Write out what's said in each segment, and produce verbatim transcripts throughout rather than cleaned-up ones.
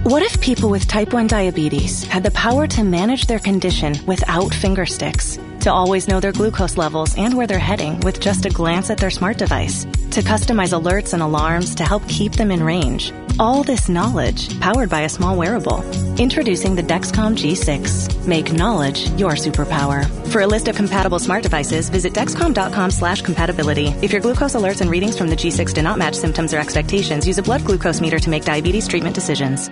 What if people with type one diabetes had the power to manage their condition without finger sticks? To always know their glucose levels and where they're heading with just a glance at their smart device? To customize alerts and alarms to help keep them in range? All this knowledge powered by a small wearable. Introducing the Dexcom G six. Make knowledge your superpower. For a list of compatible smart devices, visit Dexcom.com slash compatibility. If your glucose alerts and readings from the G six do not match symptoms or expectations, use a blood glucose meter to make diabetes treatment decisions.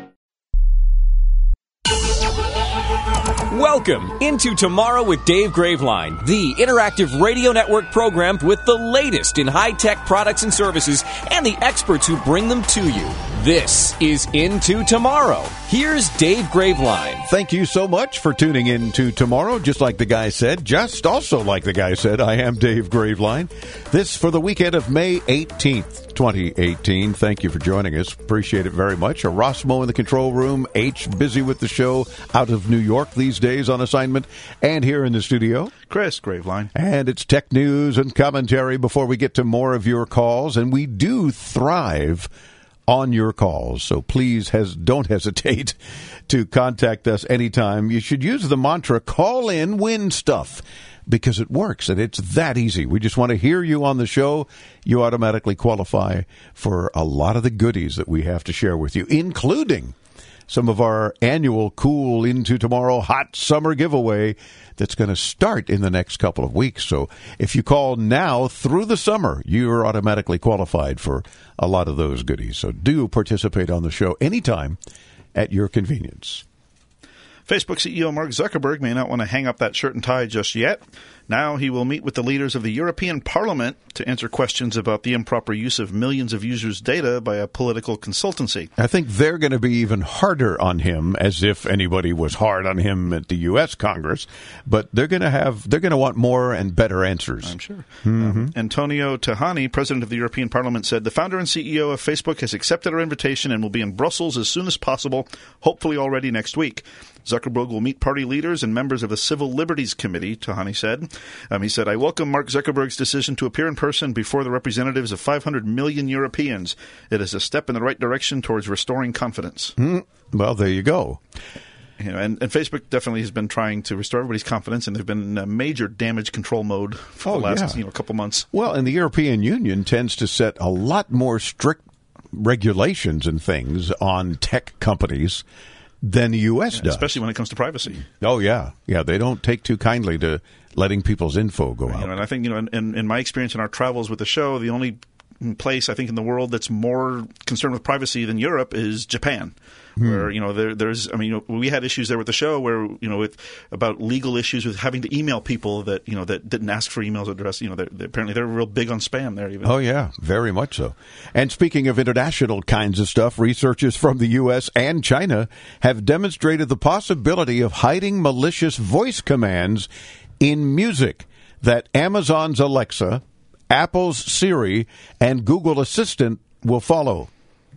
Welcome into Tomorrow with Dave Graveline, the interactive radio network program with the latest in high-tech products and services and the experts who bring them to you. This is Into Tomorrow. Here's Dave Graveline. Thank you so much for tuning in to Tomorrow. Just like the guy said, just also like the guy said, I am Dave Graveline. This for the weekend of May eighteenth, twenty eighteen. Thank you for joining us. Appreciate it very much. Erasmo in the control room. H busy with the show out of New York these days on assignment. And here in the studio, Chris Graveline. And it's tech news and commentary before we get to more of your calls. And we do thrive on your calls, so please has, don't hesitate to contact us anytime. You should use the mantra, call in, win stuff, because it works, and it's that easy. We just want to hear you on the show. You automatically qualify for a lot of the goodies that we have to share with you, including some of our annual Cool Into Tomorrow Hot Summer giveaway that's going to start in the next couple of weeks. So if you call now through the summer, you're automatically qualified for a lot of those goodies. So do participate on the show anytime at your convenience. Facebook C E O Mark Zuckerberg may not want to hang up that shirt and tie just yet. Now he will meet with the leaders of the European Parliament to answer questions about the improper use of millions of users' data by a political consultancy. I think they're going to be even harder on him, as if anybody was hard on him at the U S Congress. But they're going to have, they're going to want more and better answers. I'm sure. Mm-hmm. Um, Antonio Tajani, president of the European Parliament, said the founder and C E O of Facebook has accepted our invitation and will be in Brussels as soon as possible, hopefully already next week. Zuckerberg will meet party leaders and members of the Civil Liberties Committee, Tahani said. Um, he said, I welcome Mark Zuckerberg's decision to appear in person before the representatives of five hundred million Europeans. It is a step in the right direction towards restoring confidence. Mm, well, there you go. You know, and, and Facebook definitely has been trying to restore everybody's confidence, and they've been in a major damage control mode for oh, the last yeah. you know, couple months. Well, and the European Union tends to set a lot more strict regulations and things on tech companies than the U S yeah, does. Especially when it comes to privacy. Oh, yeah. Yeah, they don't take too kindly to letting people's info go out. You know, and I think, you know, in, in my experience in our travels with the show, the only place, I think, in the world that's more concerned with privacy than Europe is Japan. Hmm. Where, you know, there, there's, I mean, you know, we had issues there with the show where, you know, with about legal issues with having to email people that, you know, that didn't ask for emails address. You know, they're, they're, apparently they're real big on spam there even. Oh, yeah, very much so. And speaking of international kinds of stuff, researchers from the U S and China have demonstrated the possibility of hiding malicious voice commands in music that Amazon's Alexa, Apple's Siri, and Google Assistant will follow.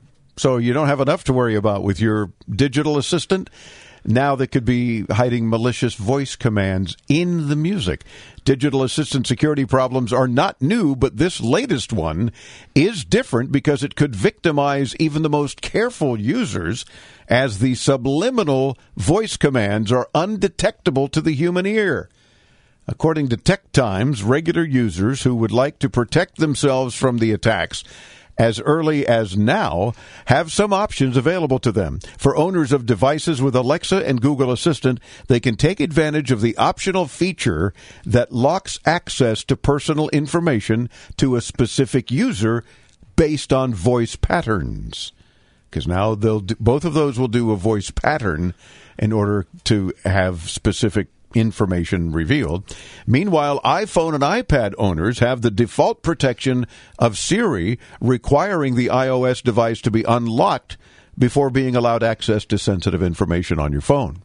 So you don't have enough to worry about with your digital assistant. Now they could be hiding malicious voice commands in the music. Digital assistant security problems are not new, but this latest one is different because it could victimize even the most careful users, as the subliminal voice commands are undetectable to the human ear. According to Tech Times, regular users who would like to protect themselves from the attacks as early as now have some options available to them. For owners of devices with Alexa and Google Assistant, they can take advantage of the optional feature that locks access to personal information to a specific user based on voice patterns. Because now they'll do, both of those will do a voice pattern in order to have specific information revealed. Meanwhile, iPhone and iPad owners have the default protection of Siri, requiring the iOS device to be unlocked before being allowed access to sensitive information on your phone.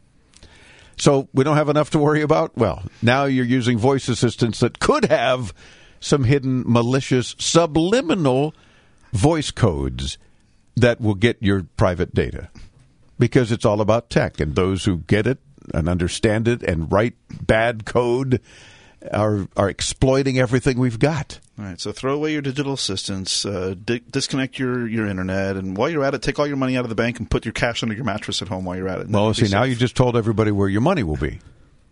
So we don't have enough to worry about? Well, now you're using voice assistants that could have some hidden malicious subliminal voice codes that will get your private data, because it's all about tech, and those who get it and understand it and write bad code are are exploiting everything we've got. All right, so throw away your digital assistants, uh, di- disconnect your, your internet, and while you're at it, take all your money out of the bank and put your cash under your mattress at home while you're at it. Well, see, now you just told everybody where your money will be.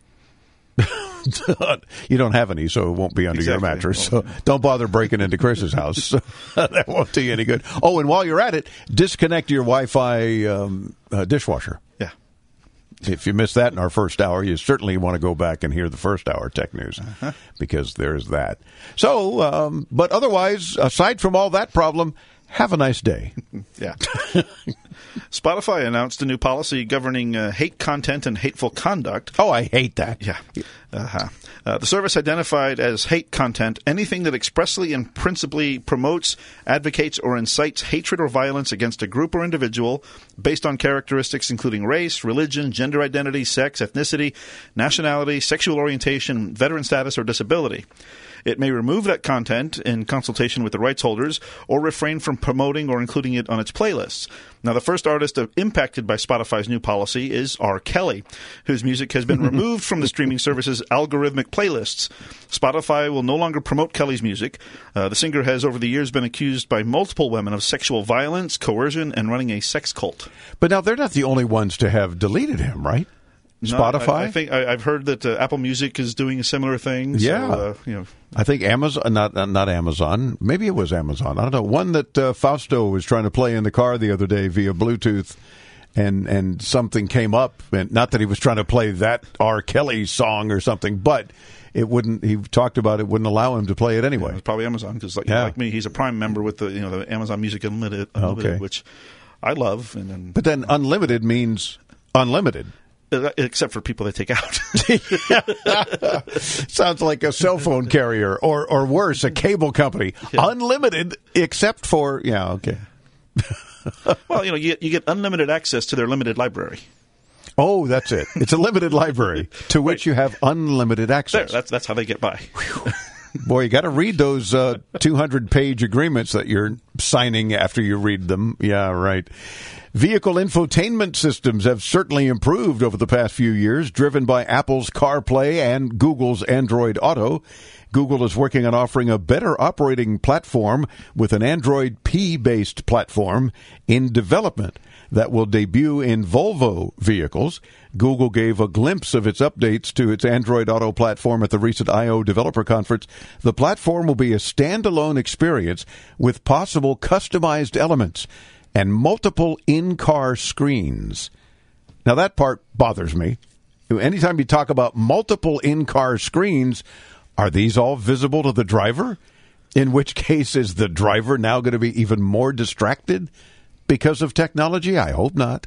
You don't have any, so it won't be under Exactly. your mattress. So don't bother breaking into Chris's house. That won't do you any good. Oh, and while you're at it, disconnect your Wi-Fi um, uh, dishwasher. Yeah. If you missed that in our first hour, you certainly want to go back and hear the first hour Tech News, uh-huh. because there's that. So, um, but otherwise, aside from all that problem, have a nice day. Yeah. Spotify announced a new policy governing uh, hate content and hateful conduct. Oh, I hate that. Yeah. Uh-huh. Uh, the service identified as hate content anything that expressly and principally promotes, advocates, or incites hatred or violence against a group or individual based on characteristics including race, religion, gender identity, sex, ethnicity, nationality, sexual orientation, veteran status, or disability. It may remove that content in consultation with the rights holders or refrain from promoting or including it on its playlists. Now, the first artist impacted by Spotify's new policy is R. Kelly, whose music has been removed from the streaming service's algorithmic playlists. Spotify will no longer promote Kelly's music. Uh, the singer has over the years been accused by multiple women of sexual violence, coercion, and running a sex cult. But now they're not the only ones to have deleted him, right? Spotify? No, I, I think I, I've heard that uh, Apple Music is doing a similar thing. Yeah, so, uh, you know, I think Amazon, not not Amazon, maybe it was Amazon. I don't know. One that uh, Fausto was trying to play in the car the other day via Bluetooth, and and something came up, and not that he was trying to play that R. Kelly song or something, but it wouldn't. He talked about it wouldn't allow him to play it anyway. Yeah, it's probably Amazon because, like, yeah. like me, he's a Prime member with the you know the Amazon Music Unlimited, Unlimited Okay. which I love. And then, But then unlimited means unlimited. except for people they take out. Sounds like a cell phone carrier, or or worse, a cable company. Yeah. Unlimited, except for yeah, okay. Well, you know, you get, you get unlimited access to their limited library. Oh, that's it. It's a limited library to which Right. you have unlimited There, access. that's that's how they get by. Boy, you got to read those uh, two hundred page agreements that you're signing after you read them. Yeah, right. Vehicle infotainment systems have certainly improved over the past few years, driven by Apple's CarPlay and Google's Android Auto. Google is working on offering a better operating platform with an Android P-based platform in development that will debut in Volvo vehicles. Google gave a glimpse of its updates to its Android Auto platform at the recent I O Developer Conference. The platform will be a standalone experience with possible customized elements and multiple in-car screens. Now, that part bothers me. Anytime you talk about multiple in-car screens, are these all visible to the driver? In which case, is the driver now going to be even more distracted because of technology? I hope not.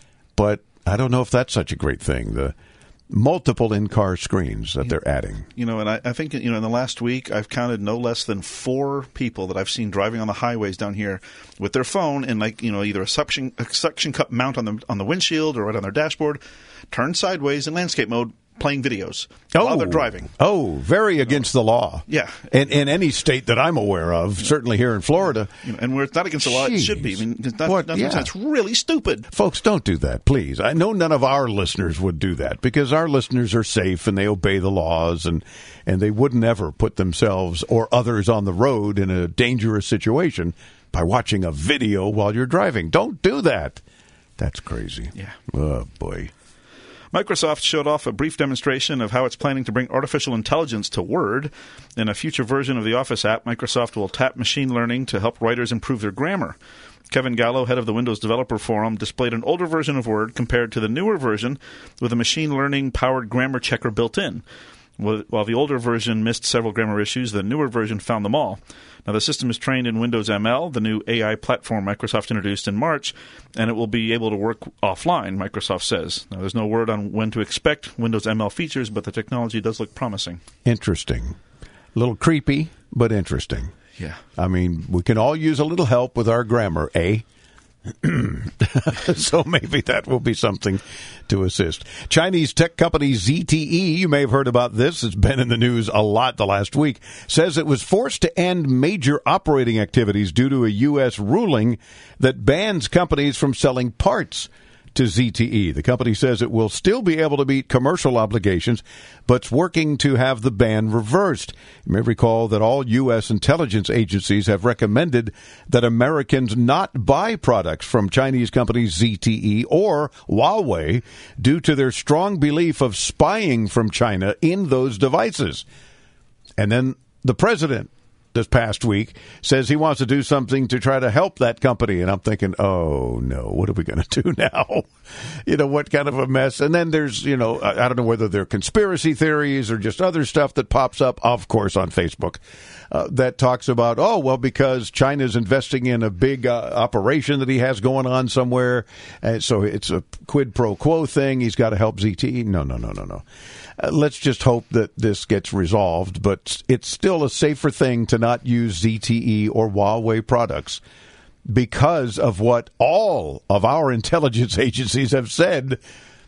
But I don't know if that's such a great thing, the multiple in-car screens that they're adding. You know, and I, I think, you know, in the last week, I've counted no less than four people that I've seen driving on the highways down here with their phone and, like, you know, either a suction a suction cup mount on the on the windshield or right on their dashboard, turned sideways in landscape mode, playing videos while they're driving. Oh, very against the law. Yeah. In, in any state that I'm aware of, certainly here in Florida. You know, and where it's not against the law, it should be. I mean, it's not, What? not Yeah. it's really stupid. Folks, don't do that, please. I know none of our listeners would do that because our listeners are safe and they obey the laws, and, and they wouldn't ever put themselves or others on the road in a dangerous situation by watching a video while you're driving. Don't do that. That's crazy. Yeah. Oh, boy. Microsoft showed off a brief demonstration of how it's planning to bring artificial intelligence to Word. In a future version of the Office app, Microsoft will tap machine learning to help writers improve their grammar. Kevin Gallo, head of the Windows Developer Forum, displayed an older version of Word compared to the newer version with a machine learning-powered grammar checker built in. While the older version missed several grammar issues, the newer version found them all. Now, the system is trained in Windows M L, the new A I platform Microsoft introduced in March, and it will be able to work offline, Microsoft says. Now, there's no word on when to expect Windows M L features, but the technology does look promising. Interesting. A little creepy, but interesting. Yeah. I mean, we can all use a little help with our grammar, eh? So maybe that will be something to assist. Chinese tech company Z T E, you may have heard about this, it's been in the news a lot the last week, says it was forced to end major operating activities due to a U S ruling that bans companies from selling parts to Z T E. The company says it will still be able to meet commercial obligations, but it's working to have the ban reversed. You may recall that all U S intelligence agencies have recommended that Americans not buy products from Chinese companies Z T E or Huawei due to their strong belief of spying from China in those devices. And then the president this past week says he wants to do something to try to help that company. And I'm thinking, oh, no, what are we going to do now? You know, what kind of a mess? And then there's, you know, I don't know whether they're conspiracy theories or just other stuff that pops up, of course, on Facebook uh, that talks about, oh, well, because China's investing in a big uh, operation that he has going on somewhere. And so it's a quid pro quo thing. He's got to help Z T E. No, no, no, no, no. Uh, let's just hope that this gets resolved, but it's still a safer thing to not use Z T E or Huawei products because of what all of our intelligence agencies have said.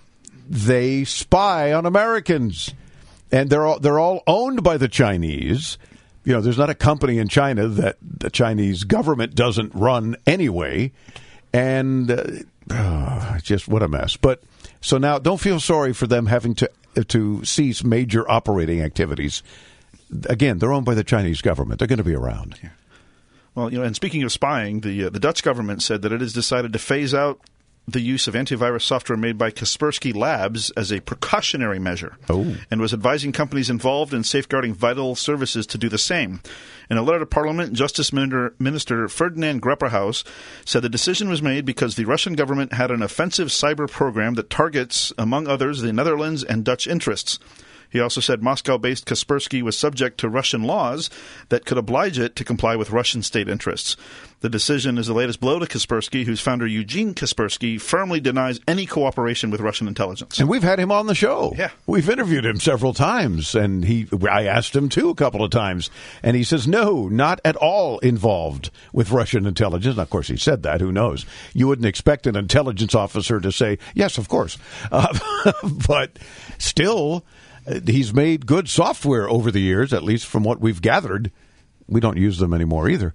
They spy on Americans, and they're all, they're all owned by the Chinese. You know, there's not a company in China that the Chinese government doesn't run anyway, and uh, oh, just what a mess. But so now don't feel sorry for them having to to cease major operating activities. Again, they're owned by the Chinese government. They're going to be around. Yeah. Well, you know, and speaking of spying, the uh, the Dutch government said that it has decided to phase out the use of antivirus software made by Kaspersky Labs as a precautionary measure, oh. and was advising companies involved in safeguarding vital services to do the same. In a letter to Parliament, Justice Minister, Minister Ferdinand Grapperhaus said the decision was made because the Russian government had an offensive cyber program that targets, among others, the Netherlands and Dutch interests. He also said Moscow-based Kaspersky was subject to Russian laws that could oblige it to comply with Russian state interests. The decision is the latest blow to Kaspersky, whose founder Eugene Kaspersky firmly denies any cooperation with Russian intelligence. And we've had him on the show. Yeah. We've interviewed him several times, and he I asked him, too, a couple of times. And he says, no, not at all involved with Russian intelligence. Now, of course, he said that. Who knows? You wouldn't expect an intelligence officer to say, yes, of course. Uh, but still, he's made good software over the years, at least from what we've gathered. We don't use them anymore either.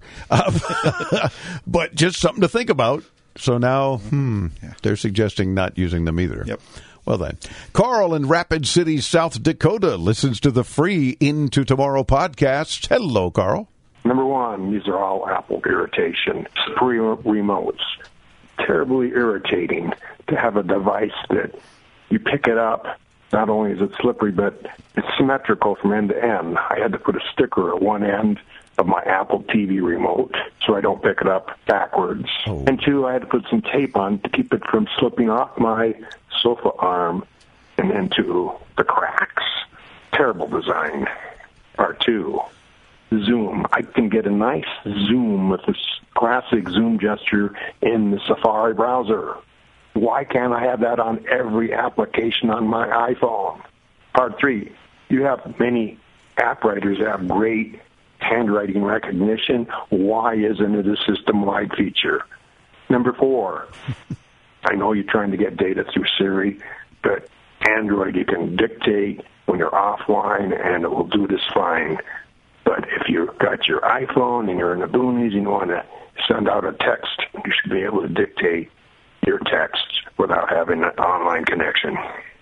Uh, but just something to think about. So now, hmm, yeah. they're suggesting not using them either. Yep. Well then, Carl in Rapid City, South Dakota, listens to the free Into Tomorrow podcast. Hello, Carl. Number one, these are all Apple irritation. Free remotes. Terribly irritating to have a device that you pick it up. Not only is it slippery, but it's symmetrical from end to end. I had to put a sticker at one end of my Apple T V remote so I don't pick it up backwards. Oh. And two, I had to put some tape on to keep it from slipping off my sofa arm and into the cracks. Terrible design. Part two, zoom. I can get a nice zoom with this classic zoom gesture in the Safari browser. Why can't I have that on every application on my iPhone? Part three, you have many app writers that have great handwriting recognition. Why isn't it a system-wide feature? Number four, I know you're trying to get data through Siri, but Android, you can dictate when you're offline, and it will do this fine. But if you've got your iPhone and you're in the boonies and you want to send out a text, you should be able to dictate your text without having an online connection.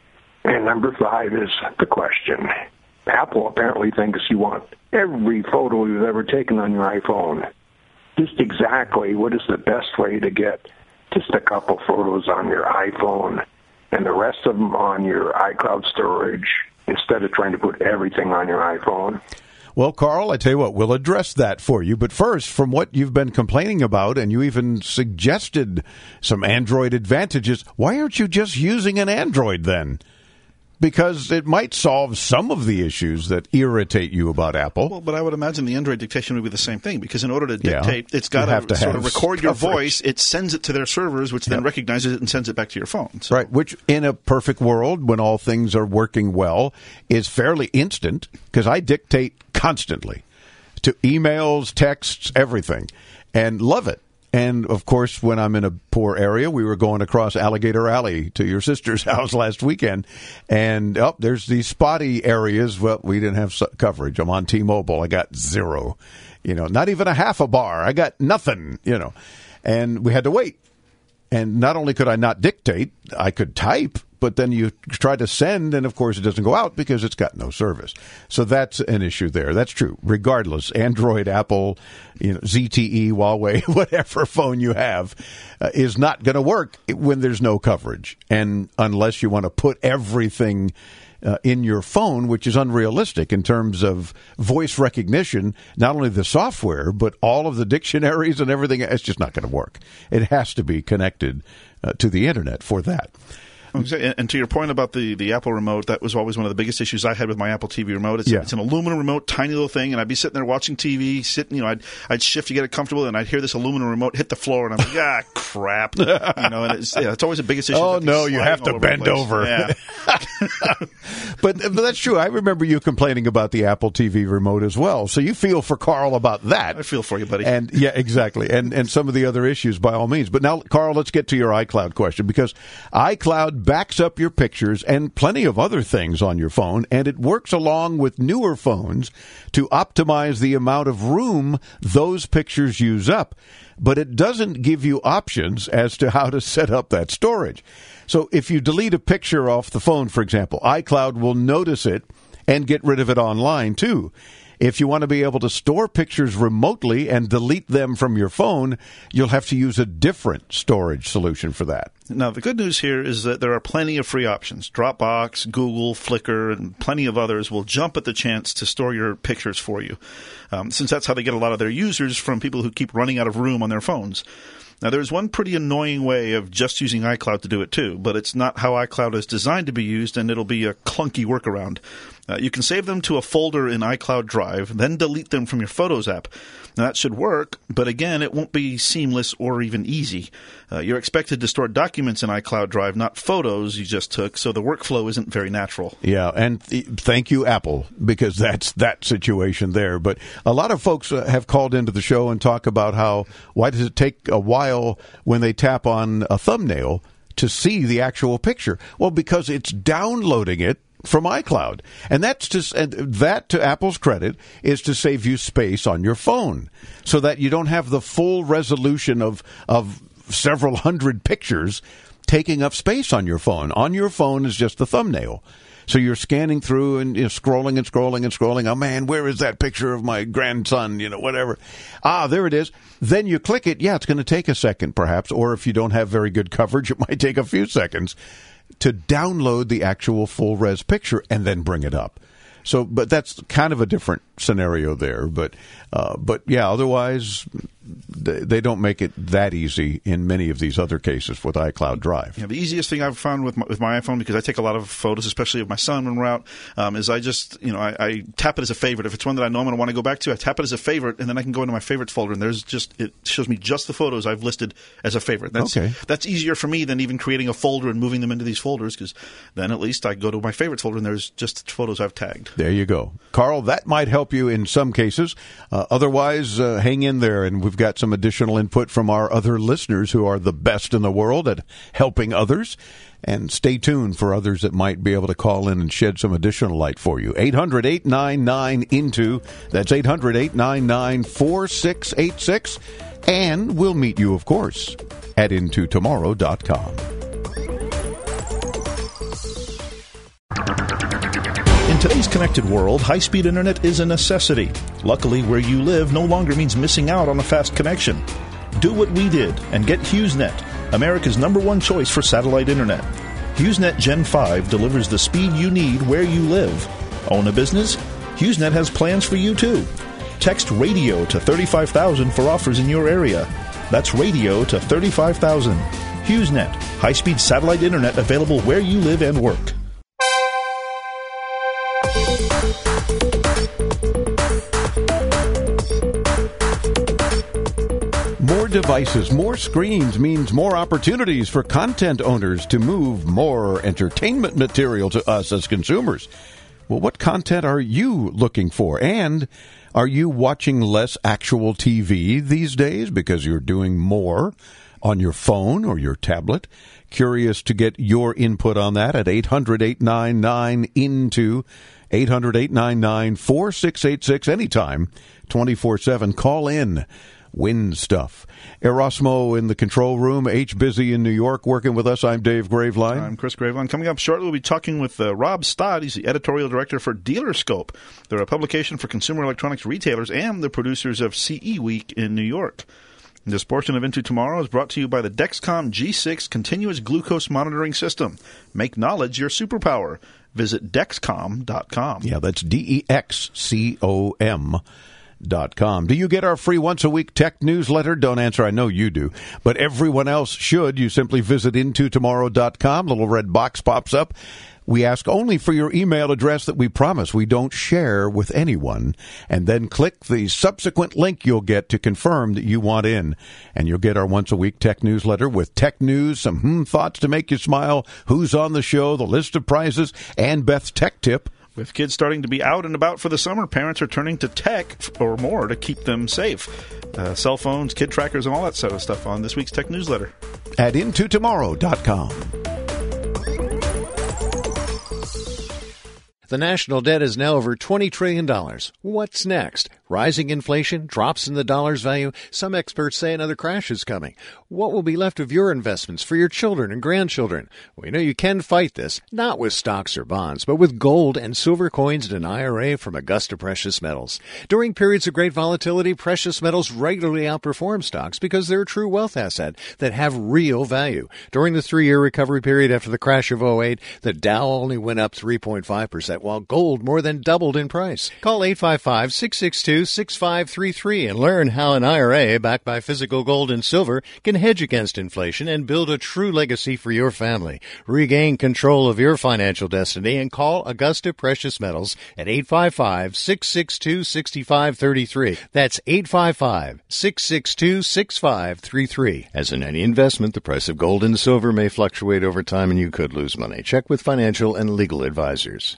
And number five is the question. Apple apparently thinks you want every photo you've ever taken on your iPhone. Just exactly what is the best way to get just a couple photos on your iPhone and the rest of them on your iCloud storage instead of trying to put everything on your iPhone? Well, Carl, I tell you what, we'll address that for you. But first, from what you've been complaining about, and you even suggested some Android advantages, why aren't you just using an Android then? Because it might solve some of the issues that irritate you about Apple. Well, but I would imagine the Android dictation would be the same thing, because in order to dictate, yeah, it's got to, to sort of record coverage. your voice, it sends it to their servers, which then yep. recognizes it and sends it back to your phone. So. Right, which in a perfect world, when all things are working well, is fairly instant, because I dictate constantly to emails, texts, everything, and love it. And, of course, when I'm in a poor area, we were going across Alligator Alley to your sister's house last weekend, and oh, there's these spotty areas. Well, we didn't have coverage. I'm on T-Mobile. I got zero. You know, not even a half a bar. I got nothing, you know. And we had to wait. And not only could I not dictate, I could type, but then you try to send, and of course it doesn't go out because it's got no service. So that's an issue there. That's true. Regardless, Android, Apple, you know, Z T E, Huawei, whatever phone you have, uh, is not going to work when there's no coverage. And unless you want to put everything Uh, in your phone, which is unrealistic in terms of voice recognition, not only the software, but all of the dictionaries and everything. It's just not going to work. It has to be connected uh, to the internet for that. And to your point about the, the Apple remote, that was always one of the biggest issues I had with my Apple T V remote. It's, yeah. it's an aluminum remote, tiny little thing, and I'd be sitting there watching T V, sitting, you know, I'd I'd shift to get it comfortable, and I'd hear this aluminum remote hit the floor, and I'm like, ah, crap, you know. And it's, yeah, it's always the biggest issue. Oh no, you have to bend over. Yeah. but, but that's true. I remember you complaining about the Apple T V remote as well. So you feel for Carl about that. I feel for you, buddy. And yeah, exactly. And and some of the other issues, by all means. But now, Carl, let's get to your iCloud question, because iCloud backs up your pictures and plenty of other things on your phone, and it works along with newer phones to optimize the amount of room those pictures use up. But it doesn't give you options as to how to set up that storage. So if you delete a picture off the phone, for example, iCloud will notice it and get rid of it online too. If you want to be able to store pictures remotely and delete them from your phone, you'll have to use a different storage solution for that. Now, the good news here is that there are plenty of free options. Dropbox, Google, Flickr, and plenty of others will jump at the chance to store your pictures for you, um, since that's how they get a lot of their users, from people who keep running out of room on their phones. Now, there's one pretty annoying way of just using iCloud to do it too, but it's not how iCloud is designed to be used, and it'll be a clunky workaround. Uh, you can save them to a folder in iCloud Drive, then delete them from your Photos app. Now, that should work, but again, it won't be seamless or even easy. Uh, you're expected to store documents in iCloud Drive, not photos you just took, so the workflow isn't very natural. Yeah, and th- thank you, Apple, because that's that situation there. But a lot of folks uh, have called into the show and talk about how, why does it take a while when they tap on a thumbnail to see the actual picture? Well, because it's downloading it from iCloud. And that's just, and that, to Apple's credit, is to save you space on your phone so that you don't have the full resolution of of several hundred pictures taking up space on your phone. On your phone is just the thumbnail. So you're scanning through and, you know, scrolling and scrolling and scrolling. Oh, man, where is that picture of my grandson? You know, whatever. Ah, there it is. Then you click it. Yeah, it's going to take a second, perhaps. Or if you don't have very good coverage, it might take a few seconds to download the actual full res picture and then bring it up. So, but that's kind of a different scenario there. But, uh, but yeah, otherwise, they don't make it that easy in many of these other cases with iCloud Drive. Yeah, the easiest thing I've found with my, with my iPhone, because I take a lot of photos, especially of my son when we're out, um, is I just, you know, I, I tap it as a favorite. If it's one that I know I'm going to want to go back to, I tap it as a favorite, and then I can go into my favorites folder, and there's just, it shows me just the photos I've listed as a favorite. That's, okay. That's easier for me than even creating a folder and moving them into these folders, because then at least I go to my favorites folder, and there's just photos I've tagged. There you go. Carl, that might help you in some cases. Uh, otherwise, uh, hang in there, and we've got some additional input from our other listeners who are the best in the world at helping others. And stay tuned for others that might be able to call in and shed some additional light for you. eight hundred, eight nine nine, I N T O. That's eight hundred, eight nine nine, four six eight six. And we'll meet you, of course, at into tomorrow dot com. In today's connected world, high-speed internet is a necessity. Luckily, where you live no longer means missing out on a fast connection. Do what we did and get HughesNet, America's number one choice for satellite internet. HughesNet Gen five delivers the speed you need where you live. Own a business? HughesNet has plans for you too. Text RADIO to thirty-five thousand for offers in your area. That's radio to thirty-five thousand. HughesNet, high-speed satellite internet available where you live and work. More devices, more screens means more opportunities for content owners to move more entertainment material to us as consumers. Well, what content are you looking for? And are you watching less actual T V these days because you're doing more on your phone or your tablet? Curious to get your input on that at eight hundred, eight nine nine, I N T O, eight hundred, eight nine nine, four six eight six, anytime, twenty-four seven. Call in. win stuff. Erasmo in the control room, H busy in New York working with us. I'm Dave Graveline. I'm Chris Graveline. Coming up shortly, we'll be talking with uh, Rob Stott. He's the editorial director for Dealerscope. They're a publication for consumer electronics retailers and the producers of C E Week in New York. This portion of Into Tomorrow is brought to you by the Dexcom G six Continuous Glucose Monitoring System. Make knowledge your superpower. Visit Dexcom dot com. Yeah, that's D E X C O M dot com. Do you get our free once-a-week tech newsletter? Don't answer. I know you do. But everyone else should. You simply visit into tomorrow dot com. Little red box pops up. We ask only for your email address that we promise we don't share with anyone. And then click the subsequent link you'll get to confirm that you want in. And you'll get our once-a-week tech newsletter with tech news, some hmm thoughts to make you smile, who's on the show, the list of prizes, and Beth's tech tip. With kids starting to be out and about for the summer, parents are turning to tech or more to keep them safe. Uh, cell phones, kid trackers, and all that sort of stuff on this week's tech newsletter. At into tomorrow dot com. The national debt is now over twenty trillion dollars. What's next? Rising inflation, drops in the dollar's value. Some experts say another crash is coming. What will be left of your investments for your children and grandchildren? We know you can fight this, not with stocks or bonds, but with gold and silver coins and an I R A from Augusta Precious Metals. During periods of great volatility, precious metals regularly outperform stocks because they're a true wealth asset that have real value. During the three-year recovery period after the crash of oh eight, the Dow only went up three point five percent, while gold more than doubled in price. Call eight five five, six six two, six five three three and learn how an I R A backed by physical gold and silver can hedge against inflation and build a true legacy for your family. Regain control of your financial destiny and call Augusta Precious Metals at eight five five, six six two, six five three three. That's eight five five, six six two, six five three three. As in any investment, the price of gold and silver may fluctuate over time and you could lose money. Check with financial and legal advisors.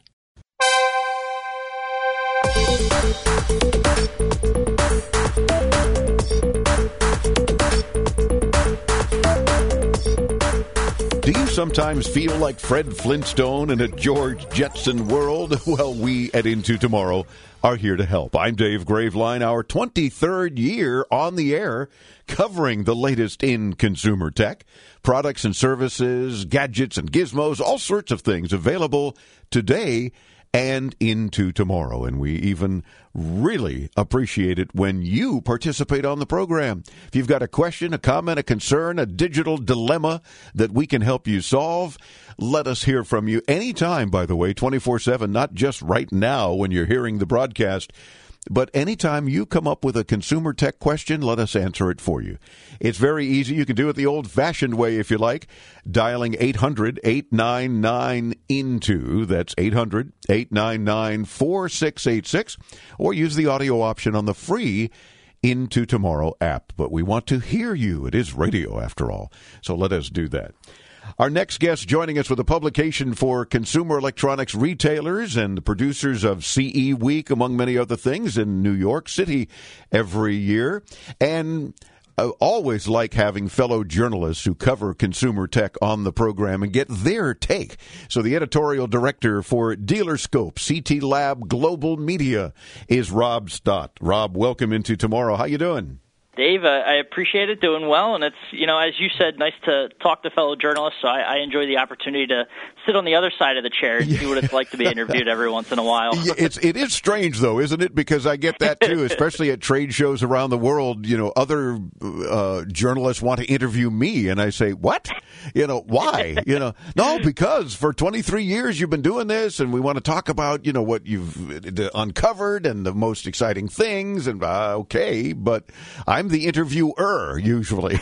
Do you sometimes feel like Fred Flintstone in a George Jetson world? Well, we at Into Tomorrow are here to help. I'm Dave Graveline, our twenty-third year on the air, covering the latest in consumer tech, products and services, gadgets and gizmos, all sorts of things available today and into tomorrow. And we even really appreciate it when you participate on the program. If you've got a question, a comment, a concern, a digital dilemma that we can help you solve, let us hear from you anytime, by the way, twenty-four seven, not just right now when you're hearing the broadcast, but anytime you come up with a consumer tech question, let us answer it for you. It's very easy. You can do it the old-fashioned way if you like, dialing eight hundred, eight nine nine, I N T O. That's eight hundred, eight nine nine, four six eight six. Or use the audio option on the free Into Tomorrow app. But we want to hear you. It is radio, after all. So let us do that. Our next guest joining us with a publication for consumer electronics retailers and the producers of C E Week, among many other things, in New York City every year. And I always like having fellow journalists who cover consumer tech on the program and get their take. So the editorial director for Dealerscope, C T Lab Global Media, is Rob Stott. Rob, welcome Into Tomorrow. How you doing? Dave, uh, I appreciate it, doing well, and it's, you know, as you said, nice to talk to fellow journalists, so I, I enjoy the opportunity to sit on the other side of the chair and see what it's like to be interviewed every once in a while. Yeah, it's, it is strange, though, isn't it? Because I get that, too, especially at trade shows around the world. You know, other uh, journalists want to interview me, and I say, what? You know, why? You know, no, because for twenty-three years you've been doing this, and we want to talk about, you know, what you've uncovered and the most exciting things, and uh, okay, but I'm the interviewer usually.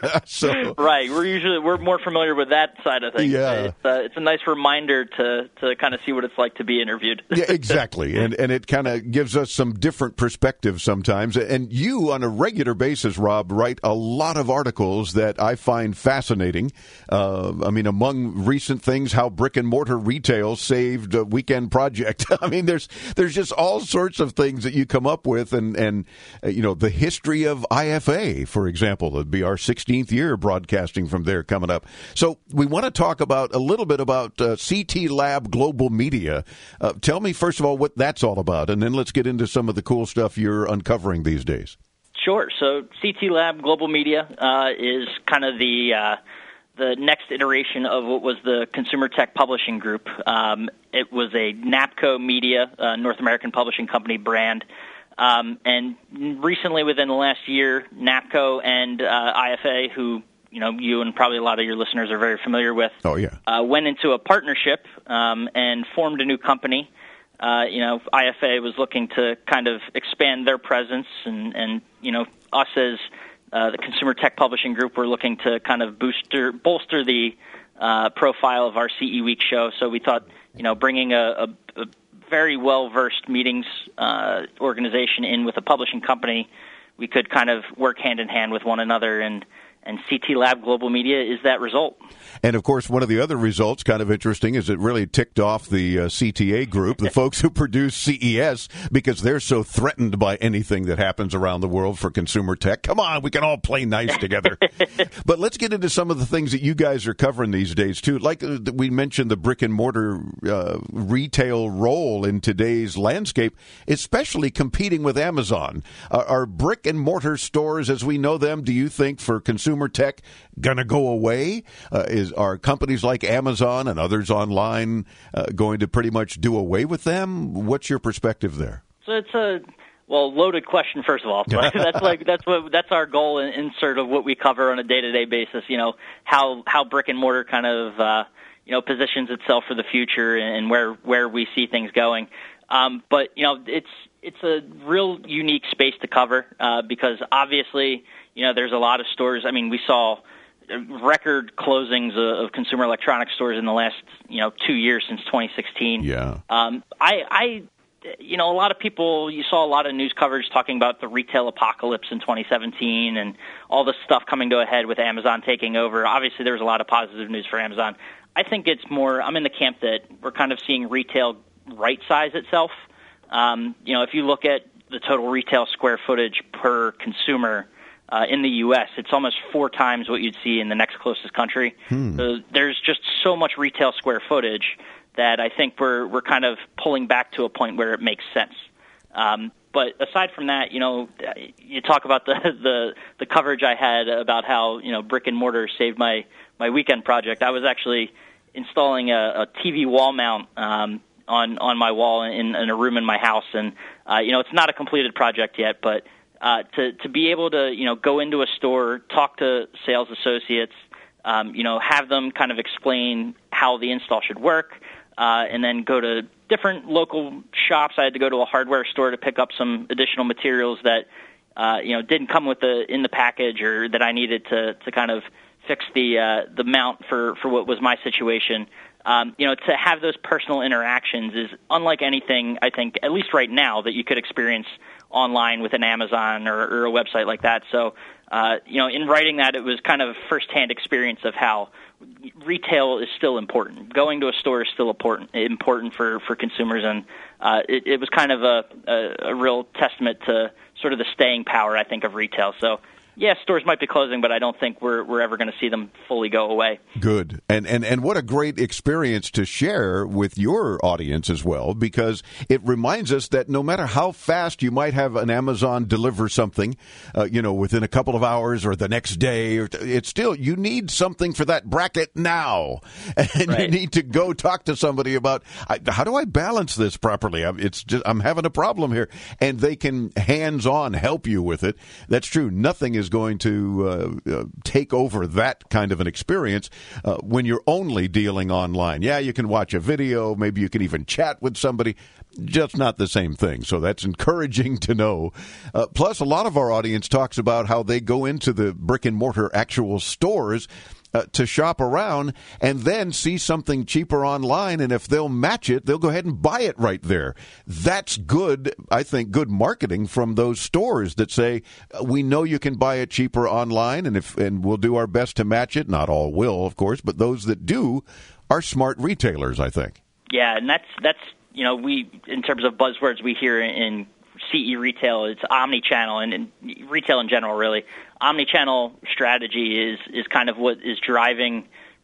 So right, we're usually we're more familiar with that side of things. Yeah, it's, uh, it's a nice reminder to to kind of see what it's like to be interviewed. Yeah, exactly, and and it kind of gives us some different perspectives sometimes. And you, on a regular basis, Rob, write a lot of articles that I find fascinating. Uh, I mean, among recent things, how brick and mortar retail saved a weekend project. I mean, there's there's just all sorts of things that you come up with, and and uh, you know, the history of I F A, for example. It'll be our sixteenth year broadcasting from there coming up. So we want to talk about a little bit about uh, C T Lab Global Media. Uh, tell me, first of all, what that's all about, and then let's get into some of the cool stuff you're uncovering these days. Sure. So C T Lab Global Media uh, is kind of the uh, the next iteration of what was the Consumer Tech Publishing Group. Um, it was a NAPCO Media, uh, North American Publishing Company brand. Um, and recently, within the last year, NAPCO and uh, I F A, who you know you and probably a lot of your listeners are very familiar with, oh yeah, uh, went into a partnership um, and formed a new company. Uh, you know, I F A was looking to kind of expand their presence, and, and you know, us as uh, the Consumer Tech Publishing Group were looking to kind of booster, bolster the uh, profile of our C E Week show. So we thought, you know, bringing a, a, a very well-versed meetings uh, organization in with a publishing company, we could kind of work hand-in-hand with one another, and And C T Lab Global Media is that result. And, of course, one of the other results, kind of interesting, is it really ticked off the uh, C T A group, the folks who produce C E S, because they're so threatened by anything that happens around the world for consumer tech. Come on, we can all play nice together. But let's get into some of the things that you guys are covering these days, too. Like uh, we mentioned, the brick-and-mortar uh, retail role in today's landscape, especially competing with Amazon. Uh, are brick-and-mortar stores, as we know them, do you think, for consumer tech going to go away? Uh, is are companies like Amazon and others online uh, going to pretty much do away with them? What's your perspective there? So it's a well loaded question. First of all, but that's like that's what that's our goal in, in sort of what we cover on a day to day basis. You know how how brick and mortar kind of uh, you know positions itself for the future and where where we see things going. Um, but you know it's it's a real unique space to cover uh, because obviously. You know, there's a lot of stores. I mean, we saw record closings of consumer electronics stores in the last, you know, two years since twenty sixteen. Yeah. Um, I, I, you know, a lot of people, you saw a lot of news coverage talking about the retail apocalypse in twenty seventeen and all this stuff coming to a head with Amazon taking over. Obviously, there was a lot of positive news for Amazon. I think it's more, I'm in the camp that we're kind of seeing retail right-size itself. Um, you know, if you look at the total retail square footage per consumer, Uh, in the U S, it's almost four times what you'd see in the next closest country. Hmm. So there's just so much retail square footage that I think we're we're kind of pulling back to a point where it makes sense. Um, but aside from that, you know, you talk about the, the the coverage I had about how you know brick and mortar saved my my weekend project. I was actually installing a, a T V wall mount um, on on my wall in, in a room in my house, and uh, you know, it's not a completed project yet, but Uh, to to be able to you know go into a store, talk to sales associates, um, you know have them kind of explain how the install should work, uh, and then go to different local shops. I had to go to a hardware store to pick up some additional materials that uh, you know didn't come with the in the package, or that I needed to to kind of fix the uh, the mount for for what was my situation. Um, you know, to have those personal interactions is unlike anything, I think, at least right now, that you could experience online with an Amazon or, or a website like that. So, uh, you know, in writing that, it was kind of a firsthand experience of how retail is still important. Going to a store is still important important for, for consumers, and uh, it, it was kind of a, a, a real testament to sort of the staying power, I think, of retail. So, yeah, stores might be closing, but I don't think we're we're ever going to see them fully go away. Good. And, and and what a great experience to share with your audience as well, because it reminds us that no matter how fast you might have an Amazon deliver something, uh, you know, within a couple of hours or the next day, or it's still, you need something for that bracket now. And right. You need to go talk to somebody about, how do I balance this properly? I'm, it's just, I'm having a problem here. And they can hands-on help you with it. That's true. Nothing is going to uh, uh, take over that kind of an experience uh, when you're only dealing online. Yeah, you can watch a video, maybe you can even chat with somebody, just not the same thing. So that's encouraging to know. Uh, plus, a lot of our audience talks about how they go into the brick and mortar actual stores Uh, to shop around and then see something cheaper online, and if they'll match it, they'll go ahead and buy it right there. That's good, I think, good marketing from those stores that say, we know you can buy it cheaper online, and if and we'll do our best to match it. Not all will, of course, but those that do are smart retailers, I think. Yeah, and that's, that's you know, we, in terms of buzzwords we hear in C E retail, it's omni-channel, and, and retail in general, really. Omni-channel strategy is, is kind of what is driving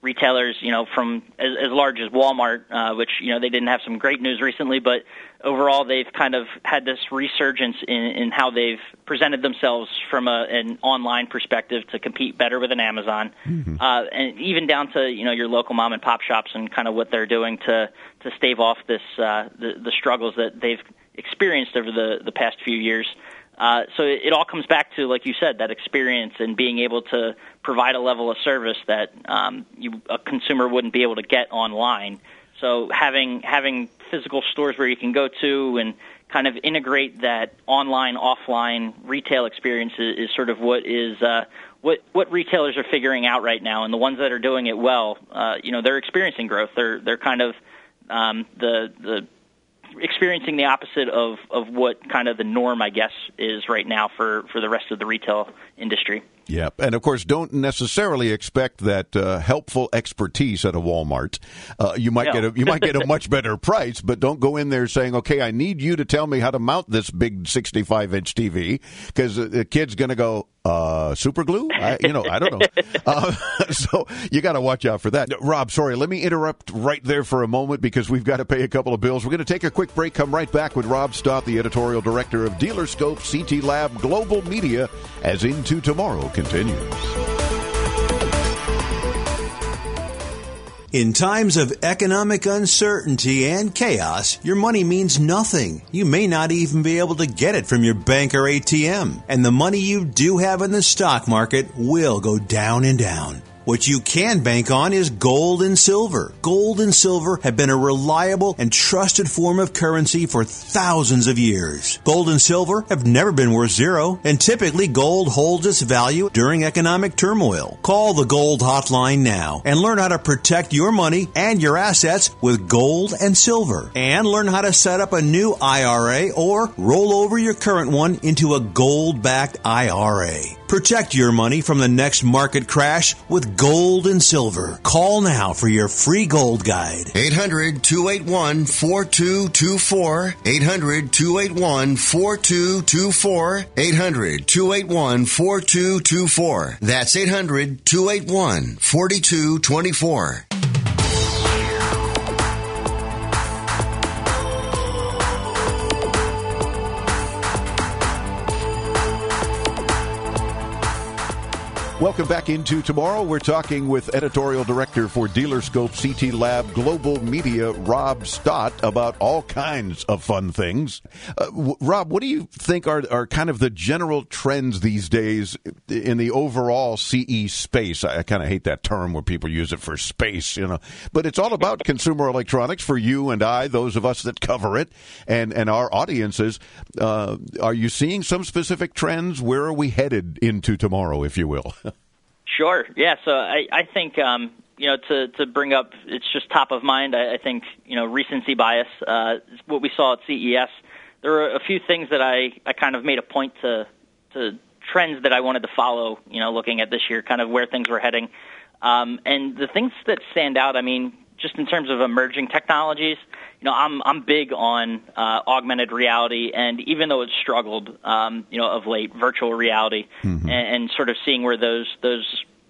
retailers, you know, from as, as large as Walmart, uh, which, you know, they didn't have some great news recently, but overall they've kind of had this resurgence in, in how they've presented themselves from a, an online perspective to compete better with an Amazon, mm-hmm. uh, and even down to, you know, your local mom and pop shops and kind of what they're doing to, to stave off this uh, the, the struggles that they've experienced over the, the past few years. Uh, so it, it all comes back to, like you said, that experience and being able to provide a level of service that um, you, a consumer wouldn't be able to get online. So having having physical stores where you can go to and kind of integrate that online, offline retail experience is, is sort of what is uh, what what retailers are figuring out right now. And the ones that are doing it well, uh, you know, they're experiencing growth. They're they're kind of um, the the experiencing the opposite of, of what kind of the norm, I guess, is right now for, for the rest of the retail industry. Yeah, and of course, don't necessarily expect that uh, helpful expertise at a Walmart. Uh, you might no. get a you might get a much better price, but don't go in there saying, "Okay, I need you to tell me how to mount this big sixty-five inch T V," because the kid's going to go, uh, "Super glue?" I, you know, I don't know. Uh, so you got to watch out for that. Rob, sorry, let me interrupt right there for a moment because we've got to pay a couple of bills. We're going to take a quick break. Come right back with Rob Stott, the editorial director of DealerScope C T Lab Global Media, as Into Tomorrow continues. In times of economic uncertainty and chaos, your money means nothing. You may not even be able to get it from your bank or A T M. And the money you do have in the stock market will go down and down. What you can bank on is gold and silver. Gold and silver have been a reliable and trusted form of currency for thousands of years. Gold and silver have never been worth zero, and typically gold holds its value during economic turmoil. Call the Gold Hotline now and learn how to protect your money and your assets with gold and silver. And learn how to set up a new I R A or roll over your current one into a gold-backed I R A. Protect your money from the next market crash with gold and silver. Call now for your free gold guide. eight hundred, two eight one, four two two four. eight hundred, two eight one, four two two four. eight hundred, two eight one, four two two four. That's eight hundred, two eight one, four two two four. Welcome back Into Tomorrow. We're talking with editorial director for DealerScope C T Lab Global Media, Rob Stott, about all kinds of fun things. Uh, w- Rob, what do you think are, are kind of the general trends these days in the overall C E space? I, I kind of hate that term where people use it for space, you know, but it's all about consumer electronics for you and I, those of us that cover it, and, and our audiences. Uh, are you seeing some specific trends? Where are we headed into tomorrow, if you will? Sure. Yeah. So I, I think, um, you know, to, to bring up, it's just top of mind. I, I think, you know, recency bias, uh, what we saw at C E S, there were a few things that I, I kind of made a point to, to trends that I wanted to follow, you know, looking at this year, kind of where things were heading. Um, and the things that stand out, I mean, just in terms of emerging technologies, you know, I'm I'm big on uh, augmented reality, and even though it's struggled, um, you know, of late, virtual reality, mm-hmm. and, and sort of seeing where those those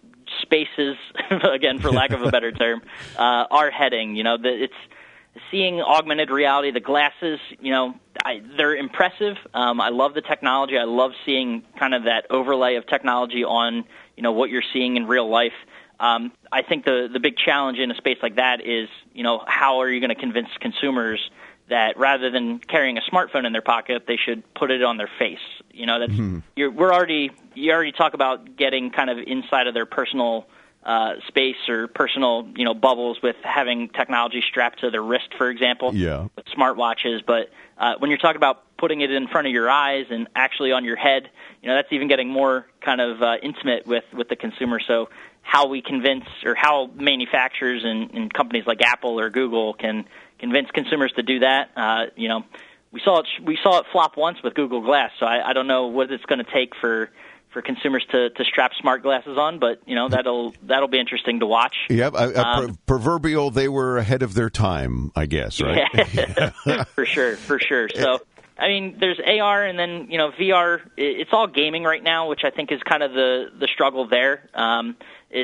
spaces, again, for lack of a better term, uh, are heading. You know, the, it's seeing augmented reality, the glasses. You know, I, they're impressive. Um, I love the technology. I love seeing kind of that overlay of technology on, you know, what you're seeing in real life. Um, I think the, the big challenge in a space like that is, you know, how are you going to convince consumers that rather than carrying a smartphone in their pocket, they should put it on their face? You know, that's mm-hmm. you're, we're already you already talk about getting kind of inside of their personal uh, space or personal, you know, bubbles with having technology strapped to their wrist, for example, yeah. with smartwatches. But uh, when you're talking about putting it in front of your eyes and actually on your head, you know, that's even getting more kind of uh, intimate with, with the consumer. So how we convince or how manufacturers and, and companies like Apple or Google can convince consumers to do that, uh, you know, we saw it we saw it flop once with Google Glass. So I, I don't know what it's going to take for for consumers to, to strap smart glasses on, but you know that'll that'll be interesting to watch. Yep, a, a um, pro- proverbial they were ahead of their time, I guess, right? Yeah. for sure, for sure. So. I mean, there's A R and then, you know, V R. It's all gaming right now, which I think is kind of the, the struggle there. Um, it's,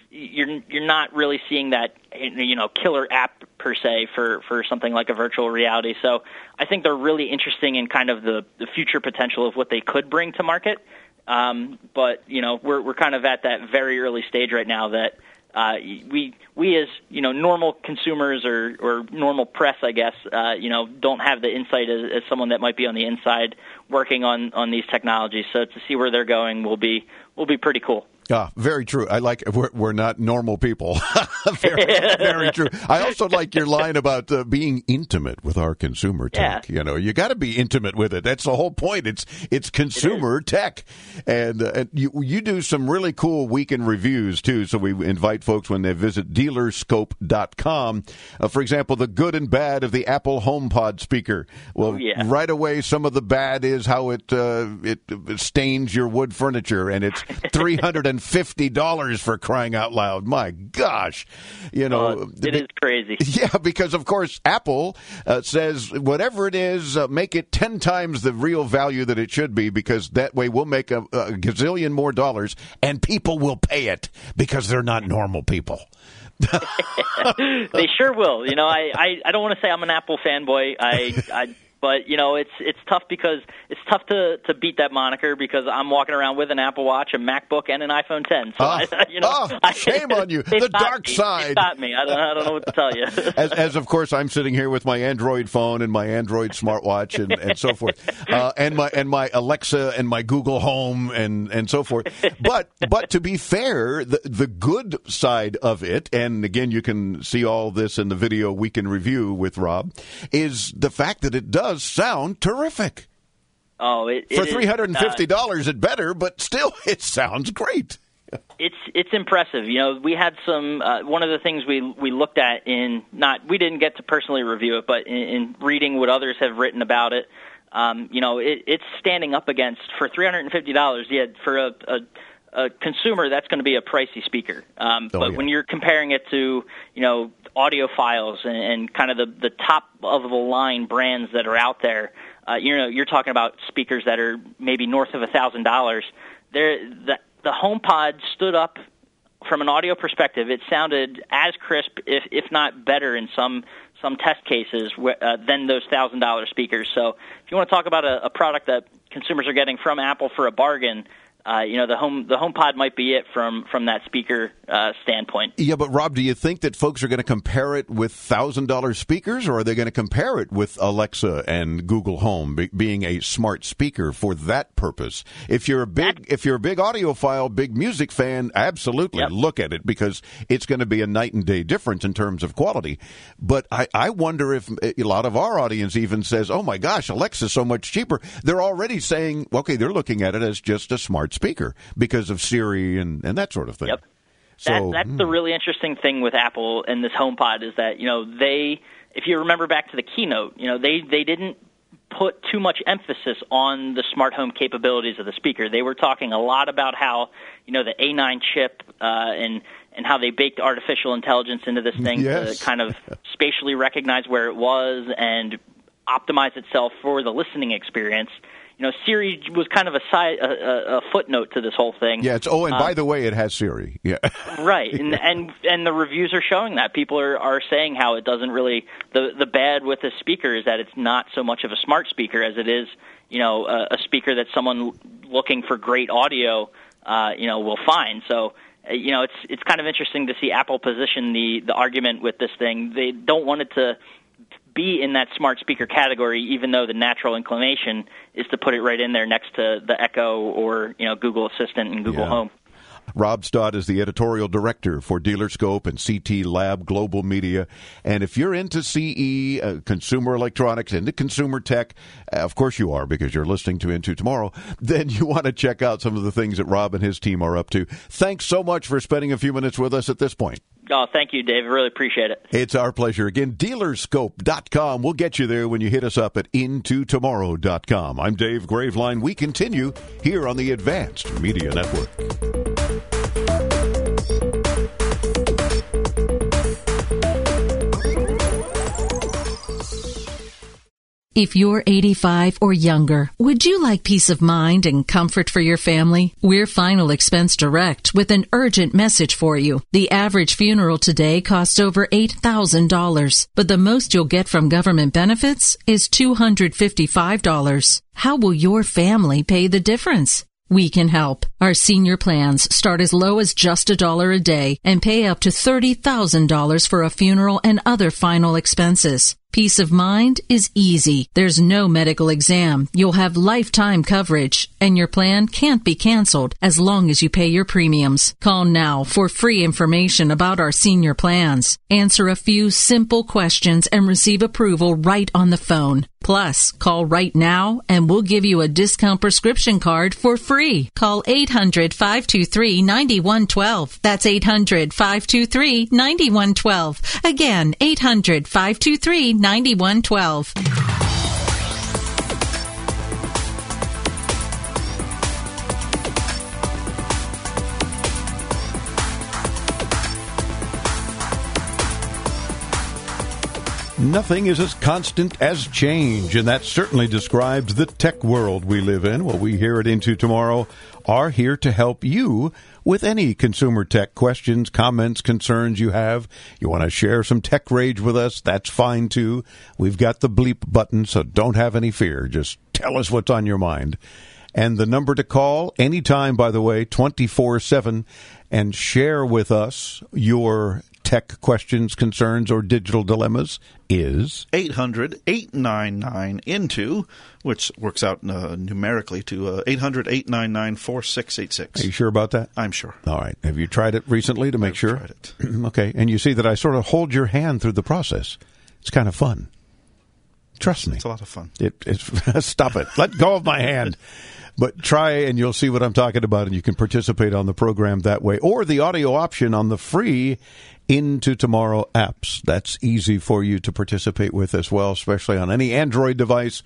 you're you're not really seeing that, you know, killer app per se for, for something like a virtual reality. So I think they're really interesting in kind of the, the future potential of what they could bring to market. Um, but you know, we're we're kind of at that very early stage right now that uh, we we as you know normal consumers or, or normal press, I guess, uh, you know, don't have the insight as, as someone that might be on the inside working on, on these technologies. So to see where they're going will be will be pretty cool. Ah, very true. I like we're, we're not normal people. very, very true. I also like your line about uh, being intimate with our consumer tech. Yeah. You know, you got to be intimate with it. That's the whole point. It's it's consumer it tech, and, uh, and you you do some really cool weekend reviews too. So we invite folks when they visit dealer scope dot com. Uh, for example, the good and bad of the Apple HomePod speaker. Well, oh, yeah. right away, some of the bad is how it uh, it stains your wood furniture, and it's three hundred and fifty dollars for crying out loud. My gosh. You know, uh, it is crazy. Yeah, because of course Apple uh, says whatever it is, uh, make it ten times the real value that it should be, because that way we'll make a, a gazillion more dollars and people will pay it because they're not normal people. They sure will. You know, I, I, I don't want to say I'm an Apple fanboy. I, I But, you know, it's it's tough because it's tough to, to beat that moniker because I'm walking around with an Apple Watch, a MacBook, and an iPhone ten. So, uh, I, you know, oh, I, shame on you. The dark me. side. They stopped me. I don't, I don't know what to tell you. as, as, of course, I'm sitting here with my Android phone and my Android smartwatch and, and so forth, uh, and my and my Alexa and my Google Home and, and so forth. But but to be fair, the, the good side of it, and again, you can see all this in the video we can review with Rob, is the fact that it does sound terrific. Oh, it, it for three hundred and fifty dollars, uh, it better, but still, it sounds great. It's it's impressive. You know, we had some. Uh, one of the things we we looked at in not we didn't get to personally review it, but in, in reading what others have written about it, um, you know, it, it's standing up against for three hundred and fifty dollars. Yeah, for a, a, a consumer, that's going to be a pricey speaker. Um, oh, but yeah. when you're comparing it to, you know, audiophiles and, and kind of the the top of the line brands that are out there. Uh, you know, you're talking about speakers that are maybe north of a thousand dollars. There, the the HomePod stood up from an audio perspective. It sounded as crisp, if if not better, in some some test cases uh, than those thousand dollar speakers. So, if you want to talk about a, a product that consumers are getting from Apple for a bargain, Uh, you know, the home the HomePod might be it from from that speaker uh, standpoint. Yeah, but Rob, do you think that folks are going to compare it with thousand dollar speakers, or are they going to compare it with Alexa and Google Home be, being a smart speaker for that purpose? If you're a big that, if you're a big audiophile, big music fan, absolutely yep. look at it, because it's going to be a night and day difference in terms of quality. But I, I wonder if a lot of our audience even says, "Oh my gosh, Alexa's so much cheaper." They're already saying, "Okay, they're looking at it as just a smart speaker because of Siri and, and that sort of thing." Yep. So that, that's mm. the really interesting thing with Apple and this HomePod is that, you know, they, if you remember back to the keynote, you know, they, they didn't put too much emphasis on the smart home capabilities of the speaker. They were talking a lot about how, you know, the A nine chip uh, and and how they baked artificial intelligence into this thing yes. to kind of spatially recognize where it was and optimize itself for the listening experience. You know, Siri was kind of a, side, a, a footnote to this whole thing. Yeah, it's oh, and um, by the way, it has Siri. Yeah, right, and and and the reviews are showing that people are, are saying how it doesn't really the the bad with the speaker is that it's not so much of a smart speaker as it is, you know, a, a speaker that someone looking for great audio, uh, you know, will find. So. You know, it's it's kind of interesting to see Apple position the, the argument with this thing. They don't want it to be in that smart speaker category, even though the natural inclination is to put it right in there next to the Echo or, you know, Google Assistant and Google yeah. Home. Rob Stott is the editorial director for DealerScope and C T Lab Global Media. And if you're into C E, uh, consumer electronics, into consumer tech, uh, of course you are because you're listening to Into Tomorrow, then you want to check out some of the things that Rob and his team are up to. Thanks so much for spending a few minutes with us at this point. Oh, thank you, Dave. I really appreciate it. It's our pleasure. Again, dealer scope dot com. We'll get you there when you hit us up at into tomorrow dot com. I'm Dave Graveline. We continue here on the Advanced Media Network. If you're eighty-five or younger, would you like peace of mind and comfort for your family? We're Final Expense Direct with an urgent message for you. The average funeral today costs over eight thousand dollars, but the most you'll get from government benefits is two hundred fifty-five dollars. How will your family pay the difference? We can help. Our senior plans start as low as just a dollar a day and pay up to thirty thousand dollars for a funeral and other final expenses. Peace of mind is easy. There's no medical exam. You'll have lifetime coverage, and your plan can't be canceled as long as you pay your premiums. Call now for free information about our senior plans. Answer a few simple questions and receive approval right on the phone. Plus, call right now and we'll give you a discount prescription card for free. Call eight hundred, five two three, nine one one two. That's eight hundred, five two three, nine one one two. Again, eight hundred, five two three, nine one one two. Nothing is as constant as change, and that certainly describes the tech world we live in. Well, we here at Into Tomorrow are here to help you with any consumer tech questions, comments, concerns you have. You want to share some tech rage with us, that's fine too. We've got the bleep button, so don't have any fear. Just tell us what's on your mind. And the number to call anytime, by the way, twenty-four seven, and share with us your tech questions, concerns, or digital dilemmas is eight hundred, eight nine nine, into, which works out uh, numerically to uh, eight hundred, eight nine nine, four six eight six. Are you sure about that? I'm sure. All right. Have you tried it recently to make I've sure? tried it. Okay. And you see that I sort of hold your hand through the process. It's kind of fun. Trust me. It's a lot of fun. It, it's, stop it. Let go of my hand. But try and you'll see what I'm talking about, and you can participate on the program that way. Or the audio option on the free Into Tomorrow apps. That's easy for you to participate with as well, especially on any Android device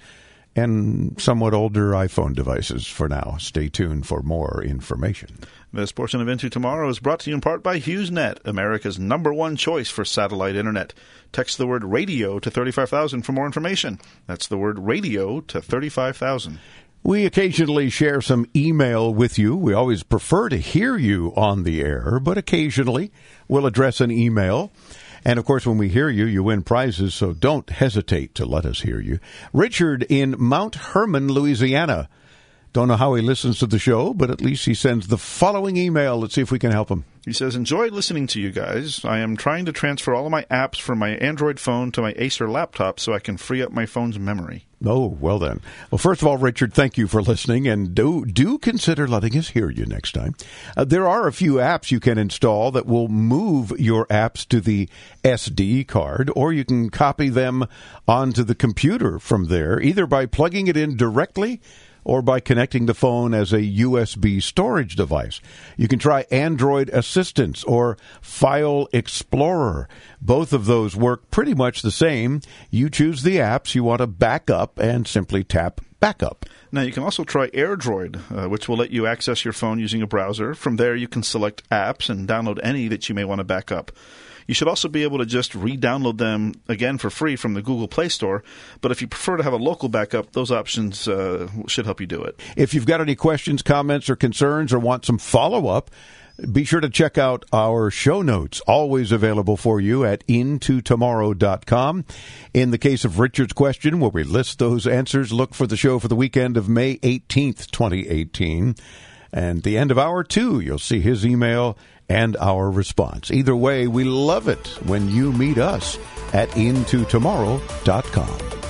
and somewhat older iPhone devices for now. Stay tuned for more information. This portion of Into Tomorrow is brought to you in part by HughesNet, America's number one choice for satellite internet. Text the word radio to thirty-five thousand for more information. That's the word radio to thirty-five thousand. We occasionally share some email with you. We always prefer to hear you on the air, but occasionally we'll address an email. And, of course, when we hear you, you win prizes, so don't hesitate to let us hear you. Richard in Mount Hermon, Louisiana. Don't know how he listens to the show, but at least he sends the following email. Let's see if we can help him. He says, enjoy listening to you guys. I am trying to transfer all of my apps from my Android phone to my Acer laptop so I can free up my phone's memory. Oh, well then. Well, first of all, Richard, thank you for listening, and do do consider letting us hear you next time. Uh, there are a few apps you can install that will move your apps to the S D card, or you can copy them onto the computer from there, either by plugging it in directly or by connecting the phone as a U S B storage device. You can try Android Assistance or File Explorer. Both of those work pretty much the same. You choose the apps you want to back up and simply tap Backup. Now, you can also try AirDroid, uh, which will let you access your phone using a browser. From there, you can select apps and download any that you may want to back up. You should also be able to just re-download them, again, for free from the Google Play Store. But if you prefer to have a local backup, those options uh, should help you do it. If you've got any questions, comments, or concerns, or want some follow-up, be sure to check out our show notes, always available for you at into tomorrow dot com. In the case of Richard's question, where we list those answers, look for the show for the weekend of May eighteenth, twenty eighteen. And the end of hour two, you'll see his email and our response. Either way, we love it when you meet us at into tomorrow dot com.